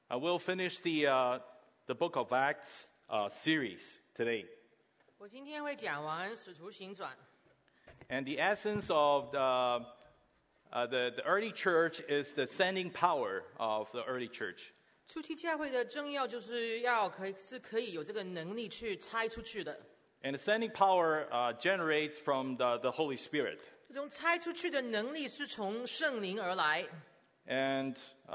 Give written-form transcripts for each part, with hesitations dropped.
We'll finish the Book of Acts series today. 我今天会讲完《使徒行传》。 And the essence of the early church is the sending power of the early church. 初期教会的重要就是可以有这个能力去拆出去的。 And the sending power generates from the Holy Spirit. 这种拆出去的能力是从圣灵而来。 And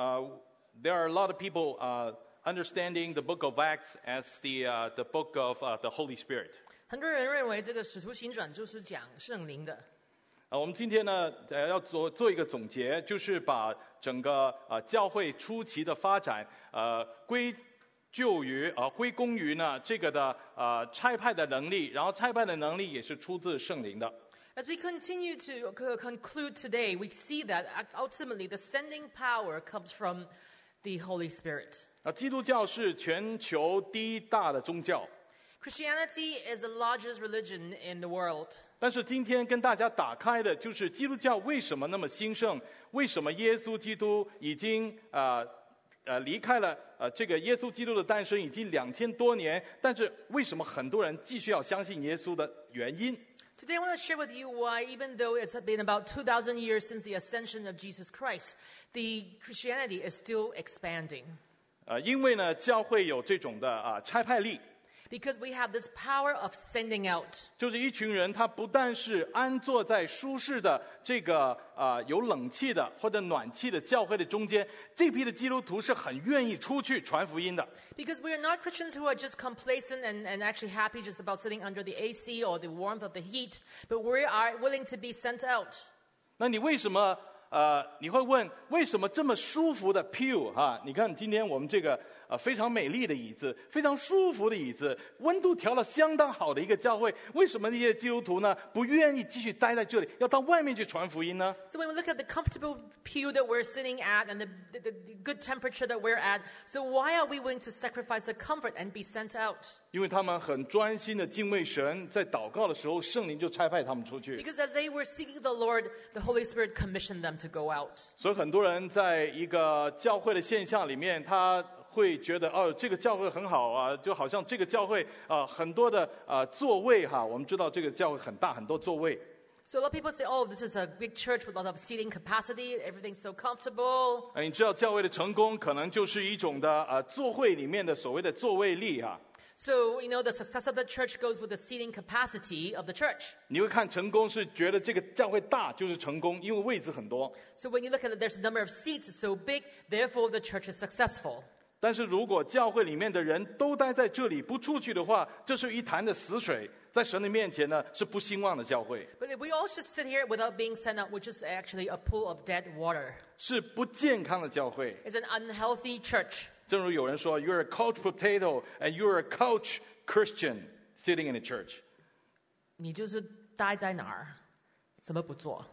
there are a lot of people understanding the book of Acts as the book of the Holy Spirit. 很多人认为这个《使徒行传》就是讲圣灵的。 我们今天呢，要做一个总结，就是把整个教会初期的发展，归功于呢这个的差派的能力，然后差派的能力也是出自圣灵的。 As we continue to conclude today, we see that ultimately the sending power comes from the Holy Spirit. 基督教是全球第一大的宗教。 Christianity is the largest religion in the world. 但是今天跟大家打开的就是基督教为什么那么兴盛？为什么耶稣基督已经离开了这个耶稣基督的诞生已经2000多年，但是为什么很多人继续要相信耶稣的原因？ Today I want to share with you why, even though it's been about 2,000 years since the ascension of Jesus Christ, the Christianity is still expanding. 因为呢，教会有这种的差派力。 Because we have this power of sending out. 就是一群人，他不但是安坐在舒适的这个有冷气的或者暖气的教会的中间，这批的基督徒是很愿意出去传福音的。 Because we are not Christians who are just complacent and actually happy just about sitting under the AC or the warmth of the heat, but we are willing to be sent out. 那你为什么你会问为什么这么舒服的 pew 你看今天我们这个非常美丽的椅子，非常舒服的椅子，温度调了相当好的一个教会，为什么那些基督徒呢不愿意继续待在这里，要到外面去传福音呢？ So when we look at the comfortable pew that we're sitting at and the good temperature that we're at, so why are we willing to sacrifice the comfort and be sent out? 因为他们很专心的敬畏神，在祷告的时候，圣灵就差派他们出去。 Because as they were seeking the Lord, the Holy Spirit commissioned them to go out. 所以很多人在一个教会的现象里面，他会觉得这个教会很好啊，就好像这个教会很多的座位我们知道这个教会很大，很多座位。 So a lot of people say, oh, this is a big church with a lot of seating capacity, everything's so comfortable. 你知道教会的成功可能就是一种的座会里面的所谓的座位力 So, the success of the church goes with the seating capacity of the church. 你会看成功是觉得这个教会大就是成功，因为位置很多。 So when you look at it, there's a number of seats, it's so big, therefore the church is successful. 但是如果教会里面的人都待在这里不出去的话，这是一潭的死水，在神的面前呢是不兴旺的教会。 But if we all just sit here without being sent out, which is actually a pool of dead water. 是不健康的教会。 It's an unhealthy church. 正如有人说 ，You're a couch potato and you're a couch Christian sitting in a church. 你就是待在哪儿，什么不做。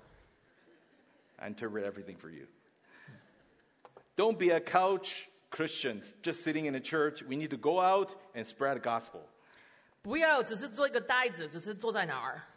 I interpret everything for you. Don't be a couch Christian just sitting in a church. We need to go out and spread the gospel. 不要只是做一个呆子，只是坐在哪儿。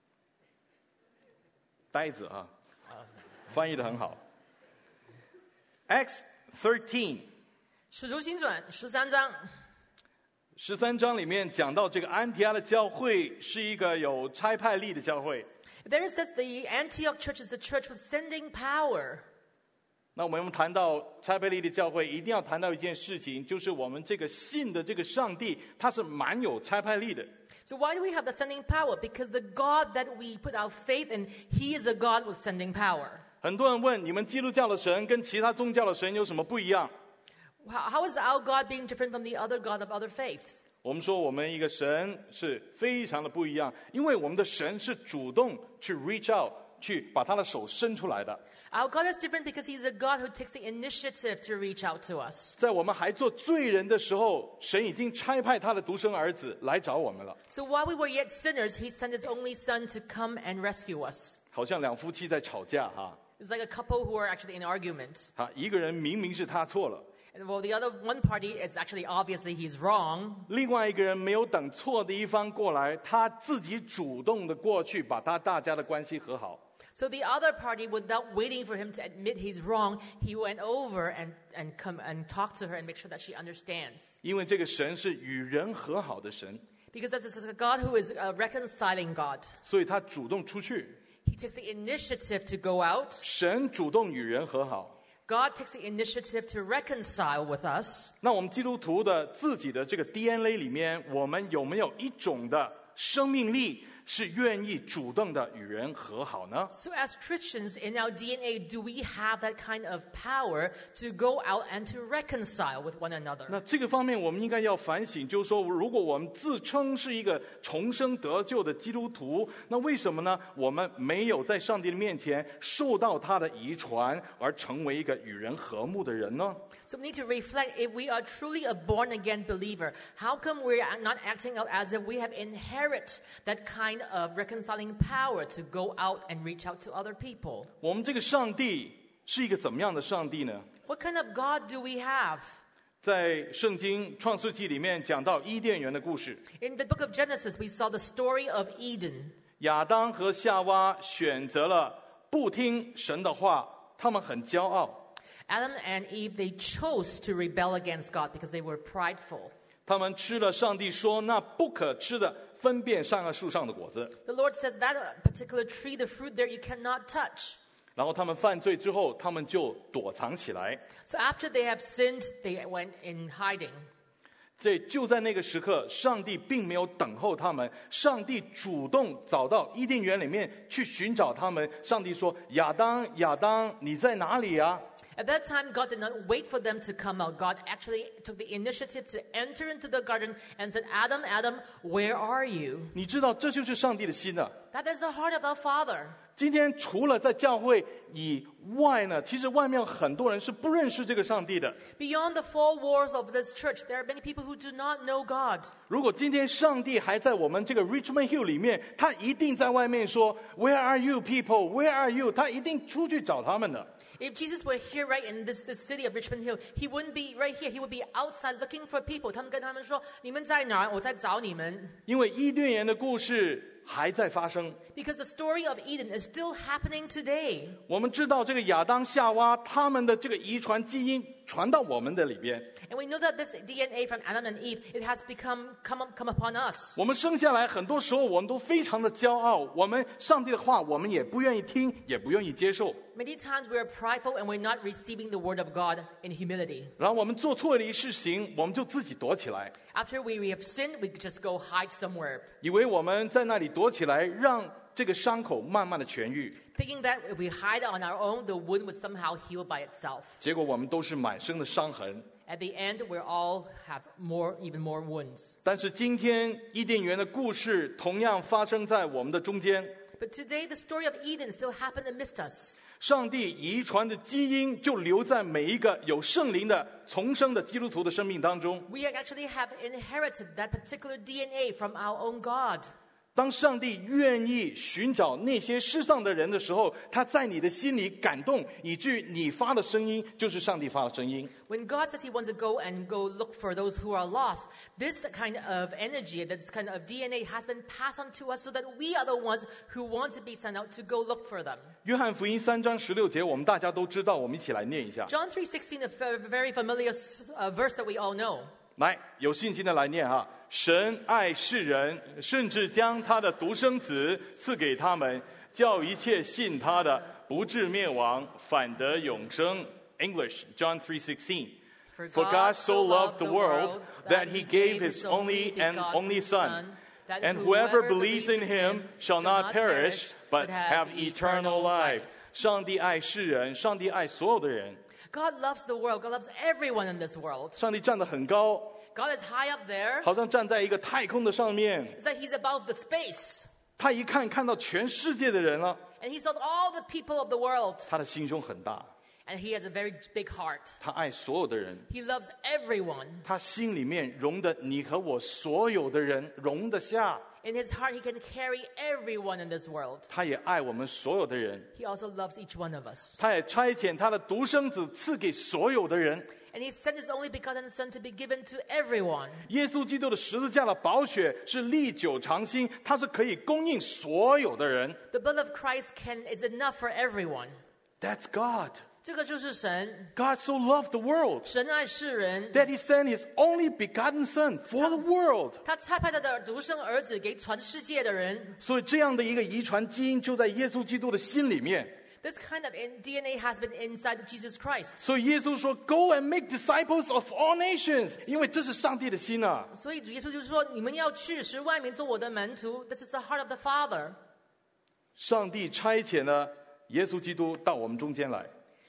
呆子翻译得很好。Acts 13. 使徒行传13章。 13章里面讲到这个安提阿的教会是一个有差派力的教会。 There it says the Antioch church is a church with sending power. 那我们谈到差派力的教会，一定要谈到一件事情，就是我们这个信的这个上帝，他是蛮有差派力的。 So why do we have the sending power? Because the God that we put our faith in, He is a God with sending power. 很多人问，你们基督教的神跟其他宗教的神有什么不一样？ How is our God being different from the other God of other faiths? 我们说我们一个神是非常的不一样，因为我们的神是主动去 reach out， 去把他的手伸出来的。 Our God is different because He's a God who takes the initiative to reach out to us. 在我们还做罪人的时候，神已经差派他的独生儿子来找我们了。 So while we were yet sinners, He sent His only Son to come and rescue us. 好像两夫妻在吵架 It's like a couple who are actually in argument. 一个人明明是他错了， And well, the other one party is actually obviously he's wrong. 另外一个人没有等错的一方过来，他自己主动的过去把大家的关系和好。 So the other party, without waiting for him to admit he's wrong, he went over and talked to her and make sure that she understands. 因为这个神是与人和好的神， Because this is a God who is a reconciling God. 所以他主动出去， He takes the initiative to go out. 神主动与人和好。 God takes the initiative to reconcile with us. 那我们基督徒的自己的这个 DNA 里面，我们有没有一种的生命力是愿意主动的与人和好呢？ So as Christians, in our DNA, do we have that kind of power to go out and to reconcile with one another? 那这个方面我们应该要反省，就是说，如果我们自称是一个重生得救的基督徒，那为什么呢？我们没有在上帝的面前受到他的遗传，而成为一个与人和睦的人呢？ So we need to reflect, if we are truly a born-again believer, how come we're not acting out as if we have inherited that kind of reconciling power to go out and reach out to other people? 我们这个上帝是一个怎么样的上帝呢？ What kind of God do we have? 在圣经创世纪里面讲到伊甸园的故事， In the book of Genesis, we saw the story of Eden. 亚当和夏娃选择了不听神的话，他们很骄傲。 Adam and Eve, they chose to rebel against God because they were prideful. 他们吃了上帝说那不可吃的分辨善恶树上的果子， The Lord says that particular tree, the fruit there, you cannot touch. 然后他们犯罪之后，他们就躲藏起来。 So after they have sinned, they went in hiding. 就在那个时刻，上帝并没有等候他们，上帝主动找到伊甸园里面去寻找他们。上帝说：“亚当，亚当，你在哪里呀？” At that time, God did not wait for them to come out. God actually took the initiative to enter into the garden and said, Adam, Adam, where are you? 你知道这就是上帝的心啊！ That is the heart of our Father. 今天除了在教会以外呢，其实外面很多人是不认识这个上帝的。 Beyond the four walls of this church, there are many people who do not know God. 如果今天上帝还在我们这个 Richmond Hill 里面，他一定在外面说 Where are you people? Where are you? 他一定出去找他们的。 If Jesus were here right in this city of Richmond Hill, he wouldn't be right here. He would be outside looking for people. 他们跟他们说，你们在哪儿？我在找你们。 因为伊甸园的故事还在发生。 Because the story of Eden is still happening today. 我们知道这个亚当夏娃他们的这个遗传基因传到我们的里边。 And we know that this DNA from Adam and Eve, it has come upon us. 我们生下来很多时候我们都非常的骄傲，我们上帝的话我们也不愿意听，也不愿意接受。 Many times we are prideful and we're not receiving the word of God in humility. 然后我们做错了一事情，我们就自己躲起来， After we have sinned, we just go hide somewhere, 以为我们在那里躲起来，让这个伤口慢慢的痊愈。 thinking that if we hide on our own, the wound would somehow heal by itself. 结果我们都是满身的伤痕。 At the end, we all have even more wounds. 但是今天伊甸园的故事同样发生在我们的中间。 But today, the story of Eden still happened amidst us. 上帝遗传的基因就留在每一个有圣灵的重生的基督徒的生命当中。 We actually have inherited that particular DNA from our own God. 当上帝愿意寻找那些失丧的人的时候，他在你的心里感动，以至于你发的声音就是上帝发的声音。 When God says he wants to go look for those who are lost, this kind of energy, this kind of DNA has been passed on to us so that we are the ones who want to be sent out to go look for them. 约翰福音3章16节，我们大家都知道，我们一起来念一下。 John 3:16, a very familiar verse that we all know. 来，有信心的来念哈。神爱世人，甚至将他的独生子赐给他们，叫一切信他的不至灭亡，反得永生。English, John 3:16. For God so loved the world that he gave his only Son, and whoever believes in him shall not perish, but have eternal life. 上帝爱世人，上帝爱所有的人。 God loves the world. God loves everyone in this world. 上帝站得很高， God is high up there. 好像站在一个太空的上面。 It's like he's above the space. 他一看到全世界的人了， And he saw all the people of the world. 他的心胸很大。 And he has a very big heart. 他爱所有的人， He loves everyone. 他心里面容得你和我所有的人容得下。 In his heart, he can carry everyone in this world. 他也爱我们所有的人， He also loves each one of us. 他也差遣他的独生子赐给所有的人。 And he sent his only begotten Son to be given to everyone. 耶稣基督的十字架的宝血是历久常新，它是可以供应所有的人。 The blood of Christ is enough for everyone. That's God. 这个就是神， God so loved the world 神爱世人， that He sent His only begotten Son for the world. 他差派他的独生儿子给全世界的人。 所以这样的一个遗传基因就在耶稣基督的心里面。 This kind of DNA has been inside Jesus Christ. 所以耶稣说 ，Go and make disciples of all nations， 因为这是上帝的心啊。 所以主耶稣就说：“你们要去，使万民做我的门徒。” This is the heart of the Father. 上帝差遣了耶稣基督到我们中间来，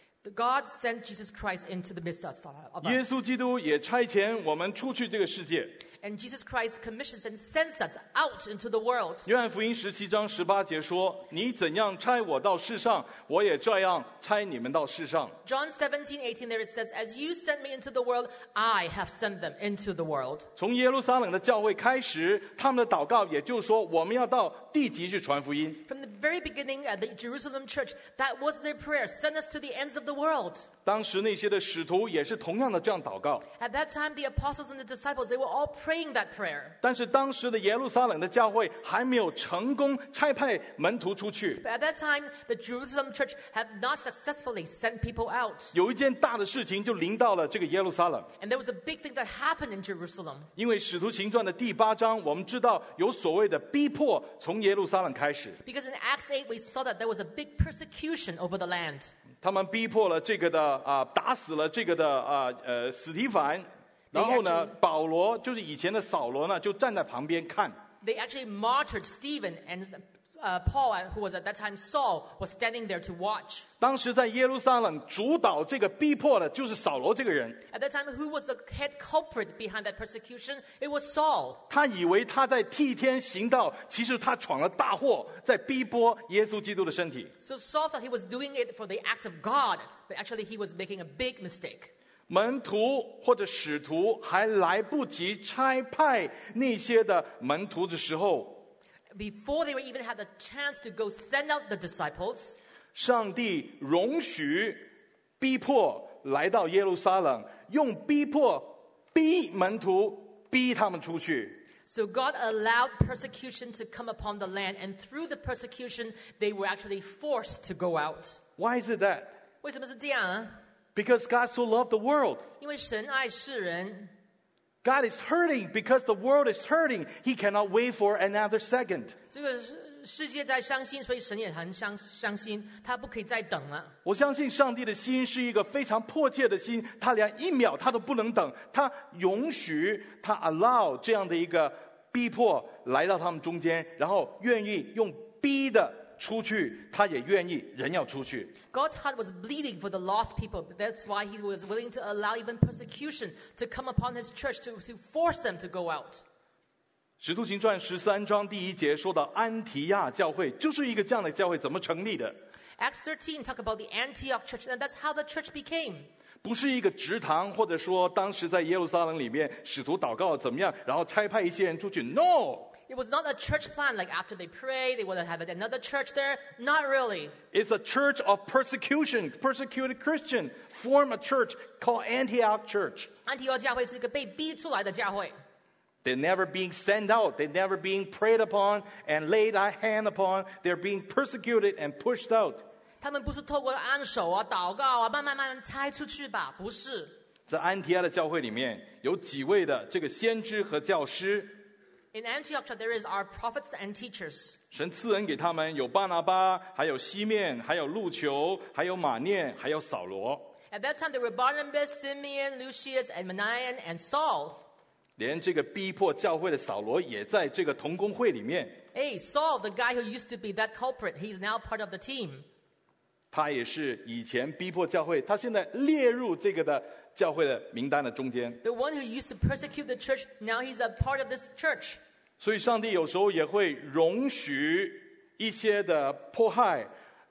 God sent Jesus Christ into the midst of 耶 us. 稣基督也差遣我们出去这个世界。 And Jesus Christ commissions and sends us out into the world. 约翰福音17章18节说：“你怎样差我到世上，我也这样差你们到世上。” John 17:18 there it says, "As you sent me into the world, I have sent them into the world." 从耶路撒冷的教会开始，他们的祷告也就是说，我们要到地极去传福音。 From the very beginning at the Jerusalem church, that was their prayer. Send us to the ends of the world. 当时那些的使徒也是同样的这样祷告， At that time, the apostles and the disciples, they were all praying that prayer. 但是当时的耶路撒冷的教会还没有成功差派门徒出去。 But at that time, the Jerusalem church had not successfully sent people out. 有一件大的事情就临到了这个耶路撒冷， And there was a big thing that happened in Jerusalem. 因为使徒行传的第8章，我们知道有所谓的逼迫从耶路撒冷开始， Because in Acts 8, we saw that there was a big persecution over the land. 他们逼迫了这个的打死了这个的史提凡，然后呢，保罗就是以前的扫罗呢，就站在旁边看。 They actually martyred Stephen, and Paul, who was at that time Saul, was standing there to watch. 当时在耶路撒冷主导这个逼迫的就是扫罗这个人， At that time, who was the head culprit behind that persecution? It was Saul. 他以为他在替天行道，其实他闯了大祸，在逼迫耶稣基督的身体。 So Saul thought he was doing it for the act of God, but actually he was making a big mistake. 门徒或者使徒还来不及差派那些的门徒的时候， Before they even had the chance to go send out the disciples, 上帝容许逼迫来到耶路撒冷，用逼迫逼门徒，逼他们出去。 so God allowed persecution to come upon the land, and through the persecution, they were actually forced to go out. Why is it that? 为什么是这样啊？ Because God so loved the world. 因为神爱世人， God is hurting because the world is hurting. He cannot wait for another second. 这个世界在伤心，所以神也很伤心，他不可以再等了。 我相信上帝的心是一个非常迫切的心，他连1秒他都不能等，他容许他 allow 这样的一个逼迫来到他们中间，然后愿意用逼的出去，他也愿意人要出去。 God's heart was bleeding for the lost people. That's why he was willing to allow even persecution to come upon his church to force them to go out. 使徒行传13章第1节说到安提亚教会就是一个这样的教会，怎么成立的？ Acts 13 talk about the Antioch church, and that's how the church became. 不是一个职堂，或者说当时在耶路撒冷里面使徒祷告怎么样，然后差派一些人出去。No, It was not a church plan like after they pray, they would have another church there. Not really. it's a church of persecution. Persecuted Christian form a church called Antioch Church. 安提阿教会是一个被逼出来的教会。 They're never being sent out. They're never being prayed upon and laid a hand upon. They're being persecuted and pushed out. 他们不是透过按手啊、祷告啊，慢慢拆出去吧？不是。 在安提阿的教会里面，有几位的这个先知和教师， In Antioch, there is our prophets and teachers. 神赐恩给他们，有巴拿巴，还有西面，还有路求，还有马念，还有扫罗。 At that time, there were Barnabas, Simeon, Lucius, and Manaen, and Saul. 连这个逼迫教会的扫罗也在这个同工会里面， Hey, Saul, the guy who used to be that culprit, he's now part of the team. 他也是以前逼迫教会，他现在列入这个的教会的名单的中间。 The one who used to persecute the church, now he's a part of this church. 所以上帝有时候也会容许一些的迫害，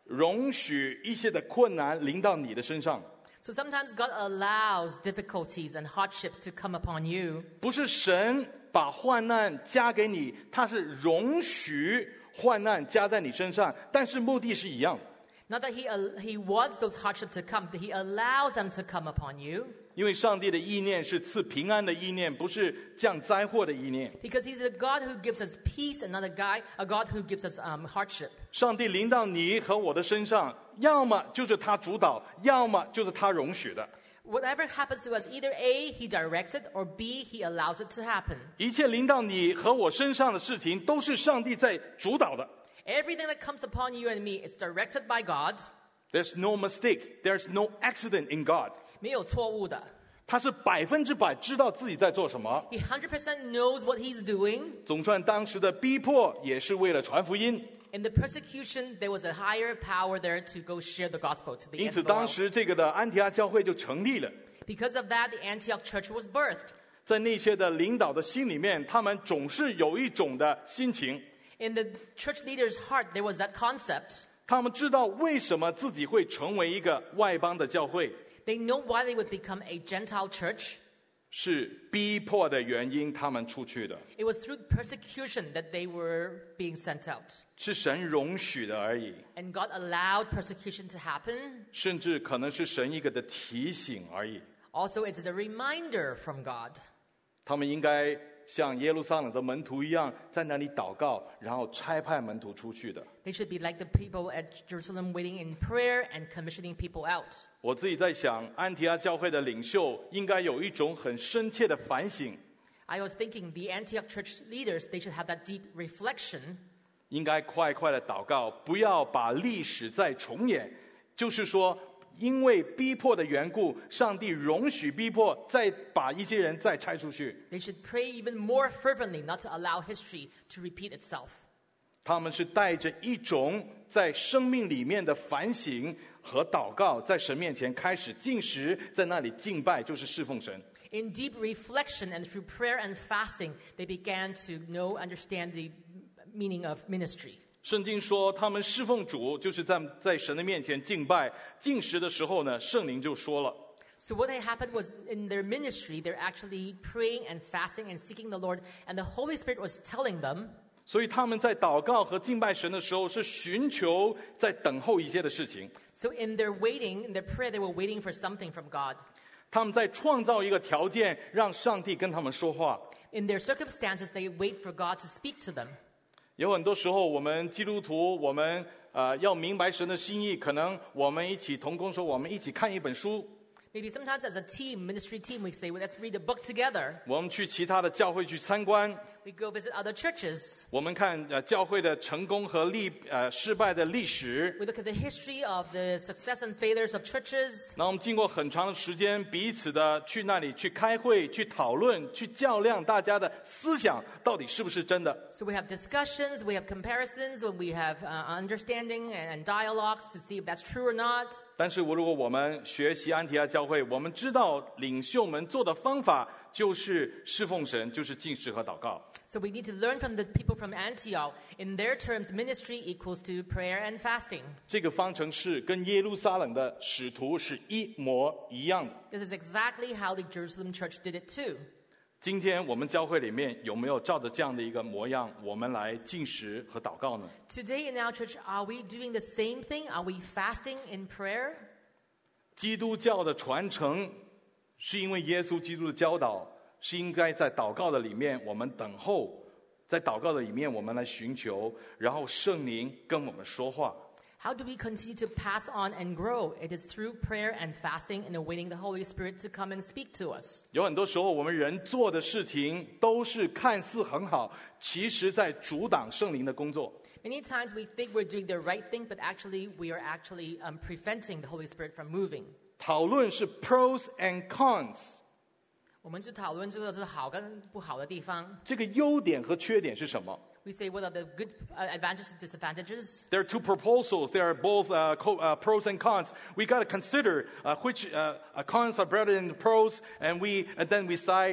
容许一些的困难临到你的身上， So sometimes God allows difficulties and hardships to come upon you. 不是神把患难加给你，他是容许患难加在你身上，但是目的是一样的。 Not that he wants those hardships to come, but he allows them to come upon you. 因为上帝的意念是赐平安的意念，不是降灾祸的意念。 Because he's a God who gives us peace and not a God who gives us hardship. 上帝临到你和我的身上，要么就是他主导，要么就是他容许的。 Whatever happens to us, either A, he directs it, or B, he allows it to happen. 一切临到你和我身上的事情，都是上帝在主导的。 Everything that comes upon you and me is directed by God. There's no mistake. There's no accident in God. 没有错误的。 他是100%知道自己在做什么。 He 100% knows what he's doing. 总算当时的逼迫也是为了传福音， In the persecution, there was a higher power there to go share the gospel to the 因 ends 此 of the 当 world. 时这个的安提阿教会就成立了。 Because of that, the Antioch church was birthed. 在那些的领导的心里面，他们总是有一种的心情， In the church leader's heart, there was that concept. 他们知道为什么自己会成为一个外邦的教会， They know why they would become a Gentile church. 是逼迫的原因，他们出去的， It was through persecution that they were being sent out. 是神容许的而已， And God allowed persecution to happen. 甚至可能是神一个的提醒而已。 Also, it is a reminder from God. 他们应该像耶路撒冷的门徒一样，在那里祷告，然后差派门徒出去的。 They should be like the people at Jerusalem waiting in prayer and commissioning people out. 我自己在想，安提阿教会的领袖应该有一种很深切的反省， I was thinking the Antioch church leaders, they should have that deep reflection. 应该快快的祷告，不要把历史再重演。就是说，因为逼迫的缘故，上帝容许逼迫，再把一些人再拆出去。 They should pray even more fervently not to allow history to repeat itself. 他们是带着一种在生命里面的反省和祷告，在神面前开始进食，在那里敬拜，就是侍奉神。 In deep reflection and through prayer and fasting, they began to understand the meaning of ministry. 圣经说，他们侍奉主，就是在神的面前敬拜。进食的时候呢，圣灵就说了。 So what had happened was in their ministry, they're actually praying and fasting and seeking the Lord, and the Holy Spirit was telling them. 所以他们在祷告和敬拜神的时候，是寻求在等候一些的事情。 So in their waiting, in their prayer, they were waiting for something from God. 他们在创造一个条件，让上帝跟他们说话。 In their circumstances, they wait for God to speak to them. 有很多时候，我们基督徒，我们要明白神的心意，可能我们一起同工说，我们一起看一本书， Maybe sometimes as a team, ministry team, we say, well, let's read a book together. 我们去其他的教会去参观， We go visit other churches. 我们看教会的成功和失败的历史。 We look at the history of the success and failures of churches. 那我们经过很长的时间，彼此的去那里去开会、去讨论、去较量，大家的思想到底是不是真的？ So we have discussions, we have comparisons, and we have understanding and dialogues to see if that's true or not. 但是如果我们学习安提阿教会，我们知道领袖们做的方法就是侍奉神，就是禁食和祷告。 So we need to learn from the people from Antioch. In their terms, ministry equals to prayer and fasting. 这个方程式跟耶路撒冷的使徒是一模一样的。 This is exactly how the Jerusalem church did it too. 今天我们教会里面有没有照着这样的一个模样，我们来禁食和祷告呢？ Today in our church, are we doing the same thing? Are we fasting in prayer? 基督教的传承是因为耶稣基督的教导，是应该在祷告的里面我们等候，在祷告的里面我们来寻求，然后圣灵跟我们说话。 How do we continue to pass on and grow? It is through prayer and fasting and awaiting the Holy Spirit to come and speak to us. 有很多时候我们人做的事情都是看似很好，其实在阻挡圣灵的工作。 Many times we think we're doing the right thing, but actually we are actually preventing the Holy Spirit from moving. 讨论是 pros and cons， 我们去讨论这个是好跟不好的地方。 这个优点和缺点是什么？ We say what are the good advantages and disadvantages. There are two proposals. They are both pros and cons. We got to consider which cons are better than pros, and then we decide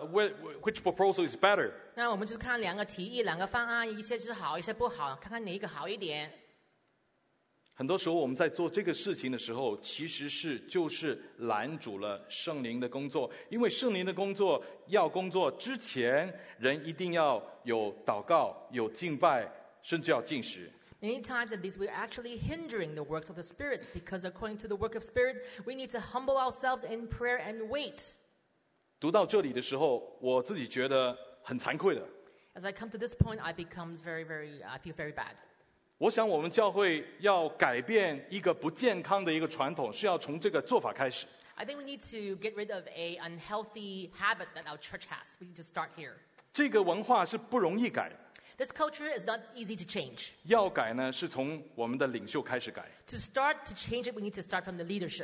which proposal is better. 那我们就看两个提议、两个方案，一些是好，一些不好，看看哪一个好一点。 很多时候我们在做这个事情的时候，其实就是拦阻了圣灵的工作。因为圣灵的工作要工作之前，人一定要有祷告、有敬拜，甚至要禁食。 Many times at least we're actually hindering the works of the Spirit because according to the work of Spirit, we need to humble ourselves in prayer and wait. 读到这里的时候，我自己觉得很惭愧的。 As I come to this point, I feel very bad. 我想我们教会要改变一个不健康的一个传统，是要从这个做法开始。 I think we need to get rid of an unhealthy habit that our church has. We need to start here. 这个文化是不容易改， This culture is not easy to change. 要改呢是从我们的领袖开始改。 To start to change it, we need to start from the leadership.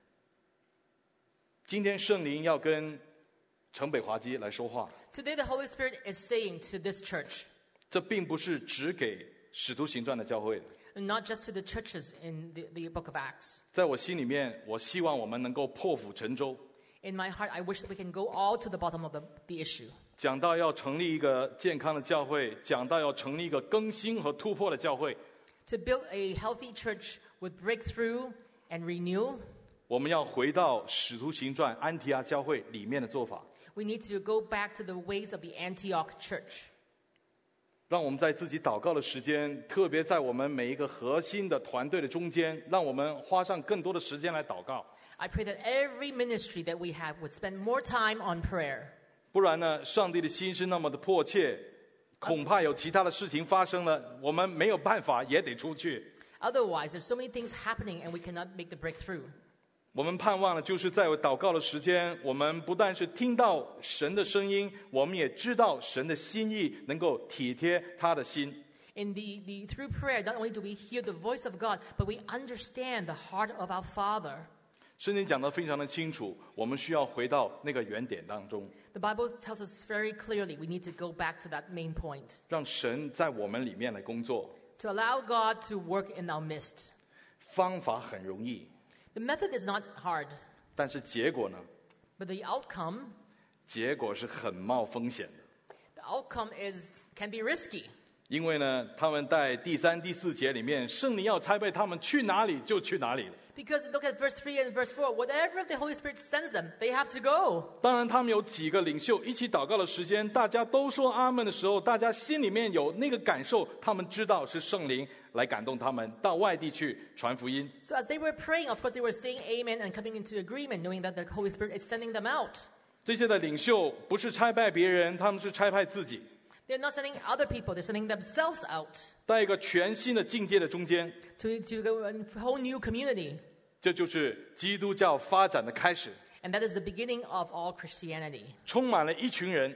今天圣灵要跟城北华基来说话， Today, the Holy Spirit is saying to this church, 这并不是只给使徒行传的教会的。 not just to the churches in the book of Acts. 在我心里面，我希望我们能够破釜沉舟。 In my heart, I wish that we can go all to the bottom of the issue. 讲到要成立一个健康的教会，讲到要成立一个更新和突破的教会， To build a healthy church with breakthrough and renewal, 我们要回到使徒行传安提阿教会里面的做法， we need to go back to the ways of the Antioch church. 让我们在自己祷告的时间，特别在我们每一个核心的团队的中间，让我们花上更多的时间来祷告。 I pray that every ministry that we have would spend more time on prayer. 不然呢，上帝的心是那么的迫切，恐怕有其他的事情发生了，我们没有办法也得出去。 Otherwise, there's so many things happening and we cannot make the breakthrough. 我们盼望的就是在祷告的时间，我们不但是听到神的声音，我们也知道神的心意，能够体贴他的心。 In through prayer, not only do we hear the voice of God, but we understand the heart of our Father. 圣经讲得非常的清楚，我们需要回到那个原点当中， The Bible tells us very clearly we need to go back to that main point. 让神在我们里面来工作。 To allow God to work in our midst. 方法很容易， The method is not hard, 但是结果呢？ but the outcome 结果是很冒风险的。 the outcome can be risky. 因为呢，他们在第3、第4节里面，圣灵要差派他们去哪里就去哪里了。 Because look at verse 3 and verse 4. Whatever the Holy Spirit sends them, they have to go. 当然，他们有几个领袖一起祷告的时间，大家都说阿门的时候，大家心里面有那个感受，他们知道是圣灵来感动他们到外地去传福音。 So as they were praying, of course, they were saying amen and coming into agreement, knowing that the Holy Spirit is sending them out. 这些的领袖不是差派别人，他们是差派自己， They're not sending other people, they're sending themselves out 在一个全新的境界的中间， to go a whole new community. 这就是基督教发展的开始， And that is the beginning of all Christianity. 充满了一群人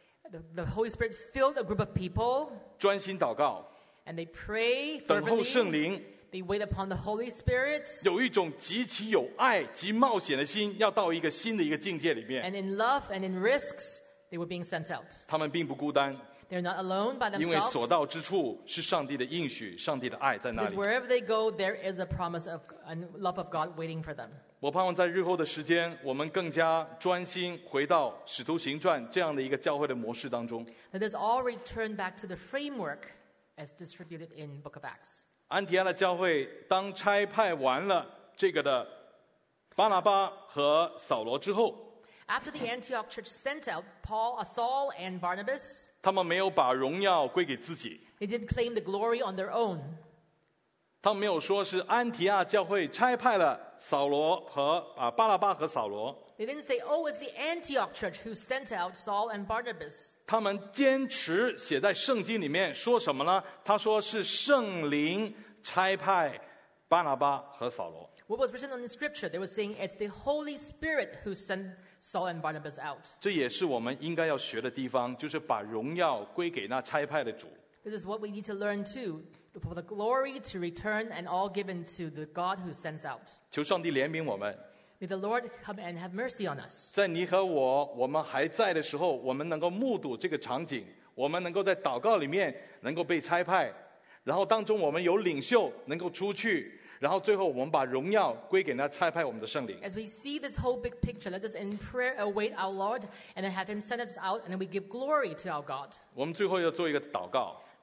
The Holy Spirit filled a group of people, 专心祷告， and they pray 等候圣 fervently. 灵， They wait upon the Holy Spirit. 有一种极其有爱及冒险的心，要到一个新的一个境界里面。 And in love and in risks, they were being sent out. 他们并不孤单， They're not alone by 因为 themselves. 所到之处是上帝的应许，上帝的爱在那 Because 里。 wherever they go, there is a promise of and love of God waiting for them. 我盼望在日后的时间，我们更加专心回到使徒行传这样的一个教会的模式当中。 Let us all return back to the framework as distributed in Book of Acts. 安提阿的教会当差派完了这个的巴拿巴和扫罗之后， After the Antioch church sent out Saul and Barnabas, 他们没有把荣耀归给自己， they didn't claim the glory on their own. 他们没有说是安提阿教会差派了扫罗和巴拿巴和扫罗， They didn't say, oh, it's the Antioch church who sent out Saul and Barnabas. 他们坚持写在圣经里面说什么呢？他说是圣灵差派巴拿巴和扫罗。 What was written on the scripture? They were saying it's the Holy Spirit who sent Saul and Barnabas out. 这也是我们应该要学的地方，就是把荣耀归给那差派的主。 This is what we need to learn too, for the glory to return and all given to the God who sends out. 求上帝怜悯我们， May the Lord come and have mercy on us. 在你和我们还在的时候，我们能够目睹这个场景，我们能够在祷告里面能够被差派，然后当中我们有领袖能够出去，然后最后我们把荣耀归给那差派我们的圣灵。 As we see this whole big picture, let us in prayer await our Lord and then have Him send us out and then we give glory to our God. 我们最后要做一个祷告，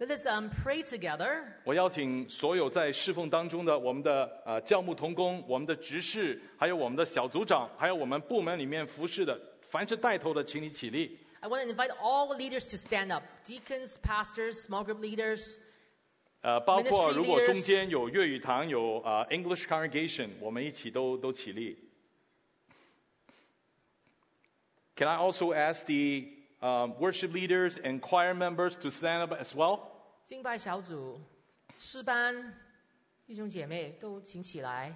Let us pray together. 我邀请所有在侍奉当中的我们的教牧同工、我们的执事，还有我们的小组长，还有我们部门里面服侍的，凡是带头的，请你起立。 I want to invite all the leaders to stand up. Deacons, pastors, small group leaders. 包括 Ministry 如果 leaders 中间有粤语堂、有English congregation， 我们一起都起立。Can I also ask the worship leaders and choir members to stand up as well? 敬拜小组、诗班弟兄姐妹都请起来。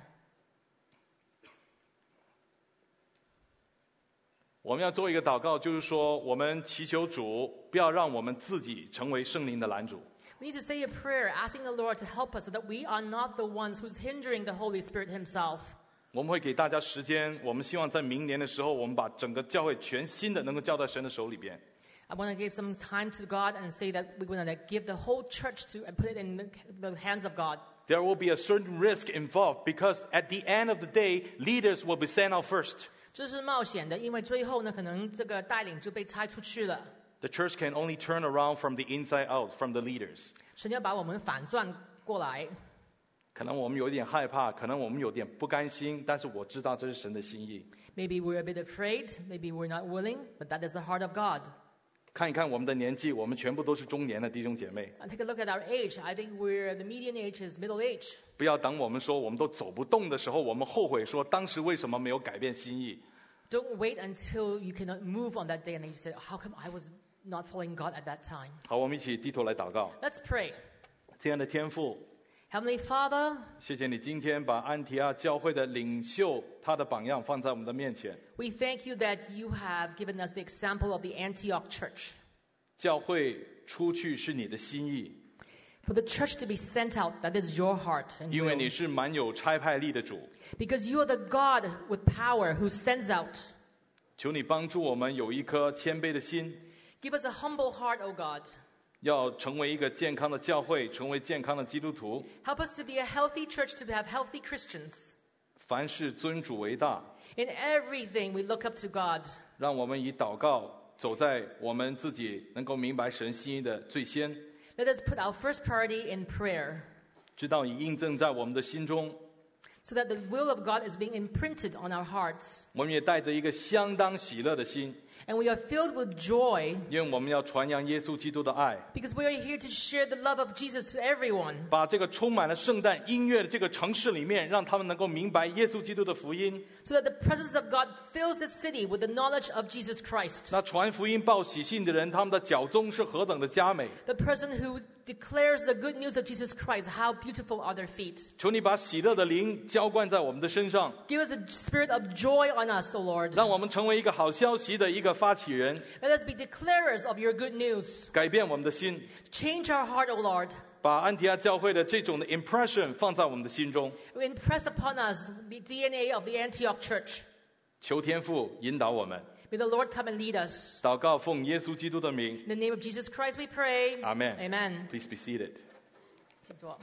我们要做一个祷告，就是说，我们祈求主不要让我们自己成为圣灵的拦阻。 We need to say a prayer asking the Lord to help us so that we are not the ones who's hindering the Holy Spirit himself. 我们会给大家时间，我们希望在明年的时候，我们把整个教会全新的能够交在神的手里边。 I want to give some time to God and say that we're going to give the whole church to and put it in the hands of God. There will be a certain risk involved because at the end of the day, leaders will be sent out first. 这是冒险的，因为最后呢，可能这个带领就被拆出去了。 The church can only turn around from the inside out, from the leaders. 神要把我们反转过来。 可能我们有点害怕，可能我们有点不甘心，但是我知道这是神的心意。 Maybe we're a bit afraid, maybe we're not willing, but that is the heart of God. 看一看我们的年纪，我们全部都是中年的弟兄姐妹。 And take a look at our age. I think we're the median age is middle age. 不要等我们说我们都走不动的时候，我们后悔说当时为什么没有改变心意。 Don't wait until you cannot move on that day and you say, how come I was not following God at that time? 好，我们一起低头来祷告。 Let's pray. 亲爱的天父， Heavenly Father, 谢谢你今天把安提阿教会的领袖他的榜样放在我们的面前。 we thank you that you have given us the example of the Antioch church. 教会出去是你的心意， For the church to be sent out, that is your heart and 因为 will. 你是满有差派力的主。 Because you are the God with power who sends out. 求你帮助我们有一颗谦卑的心， Give us a humble heart, O God. 要成为一个健康的教会，成为健康的基督徒。 Help us to be a healthy church, to have healthy Christians. 凡事尊主为大， In everything, we look up to God. 让我们以祷告走在我们自己能够明白神心意的最先， Let us put our first priority in prayer, 直到已印证在我们的心中。 so that the will of God is being imprinted on our hearts. 我们也带着一个相当喜乐的心， And we are filled with joy 因为我们要传扬耶稣基督的爱， because we are here to share the love of Jesus to everyone. 把这个充满了圣诞音乐的这个城市里面，让他们能够明白耶稣基督的福音。 So that the presence of God fills the city with the knowledge of Jesus Christ. 那传福音报喜信的人，他们的脚中是何等的佳美！ The person who declares the good news of Jesus Christ, how beautiful are their feet. 求你把喜乐的灵浇灌在我们的身上， Give us a spirit of joy on us, O Lord. 让我们成为一个好消息的一个发起人， Let us be declarers of your good news. 改变我们的心， Change our heart, O Lord. 把安提阿教会的这种的 impression 放在我们的心中。 Impress upon us the DNA of the Antioch church. 求天父引导我们， May the Lord come and lead us. 祷告奉耶稣基督的名 In the name of Jesus Christ we pray. Amen. Amen. ，Please be seated. 请坐。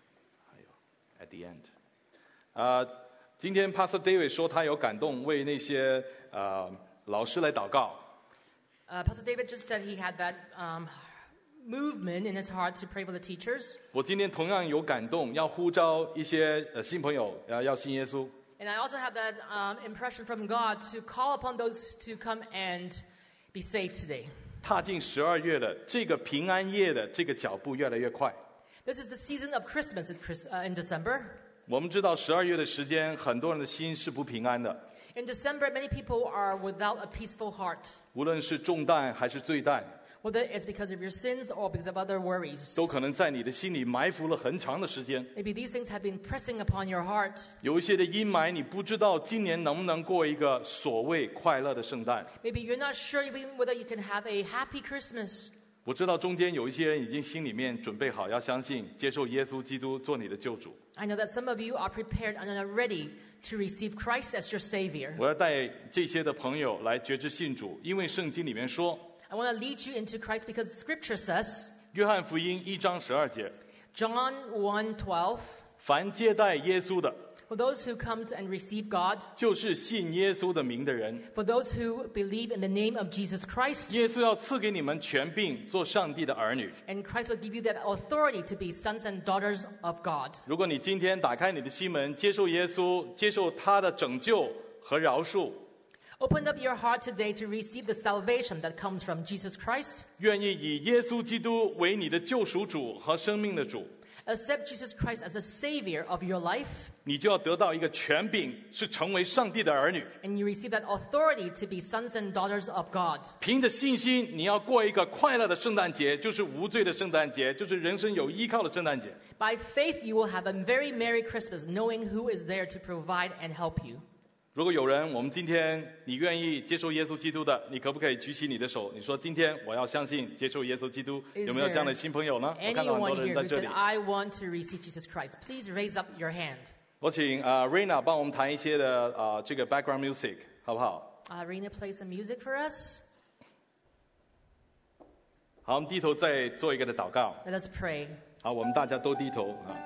At the end. 今天 Pastor David 说他有感动，为那些老师来祷告。 Pastor David just said he had that movement in his heart to pray for the teachers. 我今天同样有感动，要呼召一些新朋友要信耶稣。 And I also have that impression from God to call upon those to come and be saved today. 踏进12月的这个平安夜的这个脚步越来越快。 This is the season of Christmas in December. 我们知道12月的时间，很多人的心是不平安的， In December, many people are without a peaceful heart, 无论是重担还是罪担， whether it's because of your sins or because of other worries. 都可能在你的心里埋伏了很长的时间。 Maybe these things have been pressing upon your heart. 有一些的阴霾，你不知道今年能不能过一个所谓快乐的圣诞。 Maybe you're not sure even whether you can have a happy Christmas. 我知道中间有一些人已经心里面准备好要相信，接受耶稣基督做你的救主。 I know that some of you are prepared and are ready to receive Christ as your Savior. 我要带这些的朋友来决志信主，因为圣经里面说， I want to lead you into Christ because Scripture says, 约翰福音1章12节， John 1:12, 凡接待耶稣的， For those who come and receive God, 就是信耶稣的名的人。 for those who believe in the name of Jesus Christ, 耶稣要赐给你们权柄，做上帝的儿女。 and Christ will give you that authority to be sons and daughters of God. 如果你今天打开你的心门，接受耶稣，接受他的拯救和饶恕， Open up your heart today to receive the salvation that comes from Jesus Christ. 愿意以耶稣基督为你的救赎主和生命的主， Accept Jesus Christ as a savior of your life, 你就要得到一个权柄，是成为上帝的儿女。 and you receive that authority to be sons and daughters of God. 凭着信心，你要过一个快乐的圣诞节，就是无罪的圣诞节，就是人生有依靠的圣诞节。 By faith, you will have a very Merry Christmas, knowing who is there to provide and help you. 如果有人，我们今天你愿意接受耶稣基督的，你可不可以举起你的手？你说今天我要相信接受耶稣基督， Is 有没有这样的新朋友呢？我看到很 Anyone 多人 here 在 who 这 said, 里。 I want to receive Jesus Christ? Please raise up your hand. 我请Rena 帮我们弹一些的这个 background music， 好不好？ Rena, play some music for us. 好，我们低头再做一个的祷告。 Let us pray. 好，我们大家都低头啊。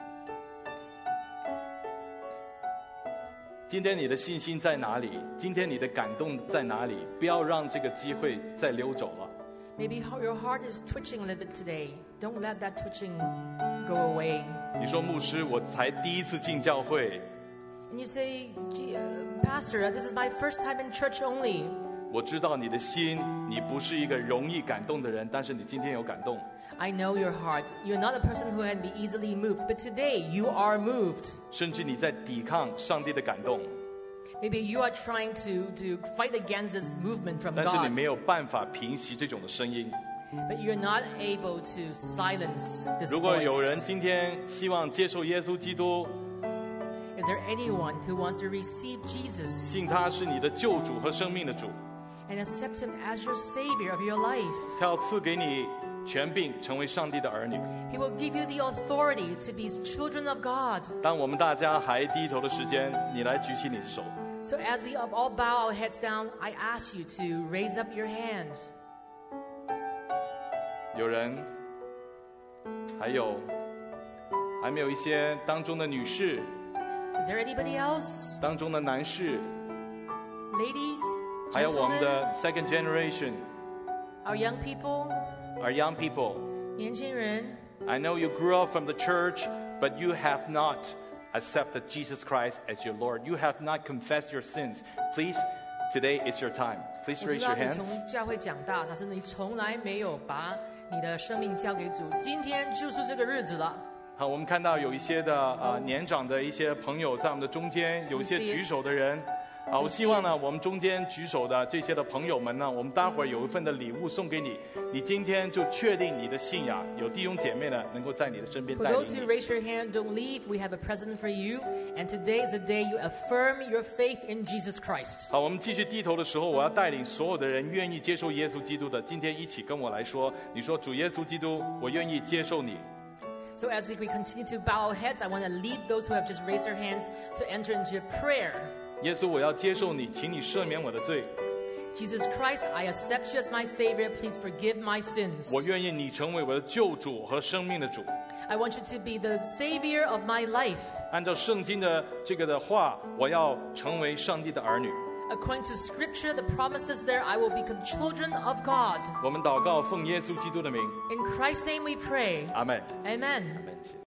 今天你的信心在哪里？今天你的感动在哪里？不要让这个机会再溜走了。 Maybe your heart is twitching a little bit today. Don't let that twitching go away. 你说牧师，我才第一次进教会， And you say, Pastor, this is my first time in church only. 我知道你的心，你不是一个容易感动的人，但是你今天有感动。 I know your heart. You're not a person who can be easily moved, but today you are moved. 甚至你在抵抗上帝的感动， Maybe you are trying to fight against this movement from 但是你 God, 没有办法平息这种的声音。 but you're not able to silence this 如果有 voice. 人今天希望接受耶稣基督， Is there anyone who wants to receive Jesus 信他是你的救主和生命的主， and accept him as your savior of your life? 他要赐给你权柄，成为上帝的儿女。 He will give you the authority to be children of God. 当我们大家还低头的时间，你来举起你的手。 So as we all bow our heads down, I ask you to raise up your hand. 有人，还没有一些当中的女士， Is there anybody else? 当中的男士， Ladies, 还有我们 gentlemen, 的 second generation, our young people, our young people. 年轻人。 I know you grew up from the church, but you have not accepted Jesus Christ as your Lord. You have not confessed your sins. Please, today is your time. Please 我知 raise 道 your 你 hands. 从教会长大，但是你从来没有把你的生命交给主。今天就是这个日子了。 好，我们看到有一些的年长的一些朋友在我们的中间，有一些举手的人。好，我希望呢，我们中间举手的这些的朋友们呢，我们待会儿有一份的礼物送给你。你今天就确定你的信仰，有弟兄姐妹呢，能够在你的身边 For 带领 those who 你。 raise your hand, don't leave. We have a present for you. And today is the day you affirm your faith in Jesus Christ. 好，我们继续低头的时候，我要带领所有的人愿意接受耶稣基督的，今天一起跟我来说，你说主耶稣基督，我愿意接受你。 So as we continue to bow our heads, I want to lead those who have just raised their hands to enter into a prayer. 耶稣，我要接受你，请你赦免我的罪。 Jesus Christ, I accept you as my Savior. Please forgive my sins. 我愿意你成为我的救主和生命的主。 I want you to be the Savior of my life. 按照圣经的这个的话，我要成为上帝的儿女。 According to Scripture, the promises there, I will become children of God. 我们祷告，奉耶稣基督的名， In Christ's name we pray. 阿门。 Amen. 阿门。